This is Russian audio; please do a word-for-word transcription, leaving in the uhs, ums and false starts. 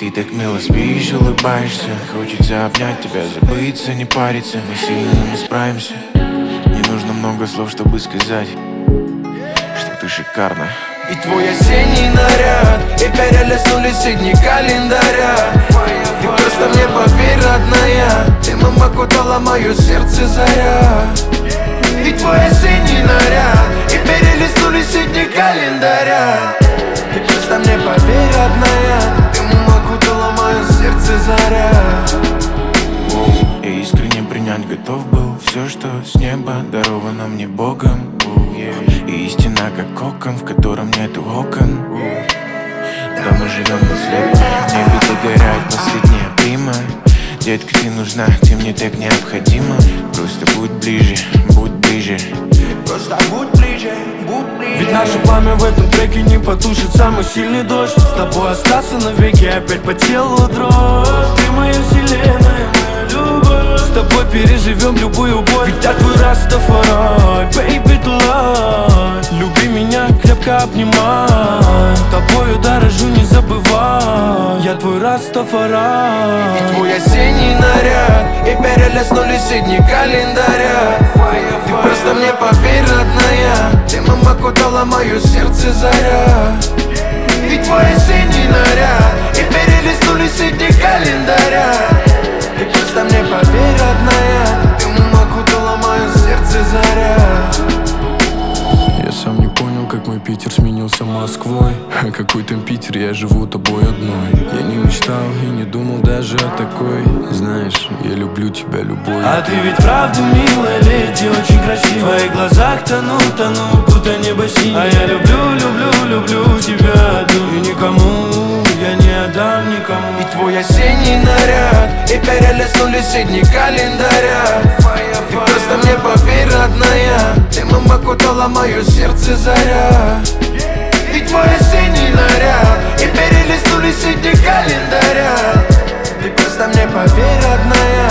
Ты так мило спишь, улыбаешься. Хочется обнять тебя, забыться, не париться. Мы сильны, мы справимся. Не нужно много слов, чтобы сказать, что ты шикарна. И твой осенний наряд, и перелистнулись дни календаря. Ты просто мне поверь, родная, ты, мама, кутала мое сердце заря. И твой осенний наряд, и перелистнулись дни календаря. Ты просто мне поверь, родная, ты, мама, кутала мое сердце заря. Я искренне принять готов был все, что с неба даровано мне Богом. И истина как кокон, в котором нету окон. Да, мы живем слепо, в небе догорает последняя прима. Детка, ты нужна, ты мне так необходима. Просто будь ближе, будь ближе. Просто будь ближе, будь ближе. Ведь наше пламя в этом треке не потушит самый сильный дождь. С тобой остаться навеки, опять по телу дрожь. Ты моя вселенная, моя любовь. С тобой переживем любую боль. Ведь я твой Растафарай, baby, to life. Люби меня, крепко обнимай. Тобою дорожу, не забывай. Я твой Растафарай. И твой осенний наряд, и перелистнулись дни календаря. Ты просто мне поверь, родная, ты, мама, кутала мое сердце заря. И твой осенний наряд, и перелистнулись дни календаря. Ты просто мне поверь, родная, ты, мама, кутала мое сердце заря. Я сам не понял, как мой Питер сменился Москвой. А какой там Питер, я живу тобой одной. Я не мечтал и не думал даже о такой. Знаешь, я люблю тебя любой. А ты ведь правда милая леди, очень красивая. В твоих глазах тону, тону, будто небо синее. А я люблю, люблю, люблю тебя одну. И никому я не отдам никому. И твой осенний наряд, и перелистнулись дни календаря. Ты просто мне поверь, родная, ты, мама, кутала мое сердце заря. И твой осенний наряд, и перелистнулись дни календаря. Ты просто мне поверь, родная,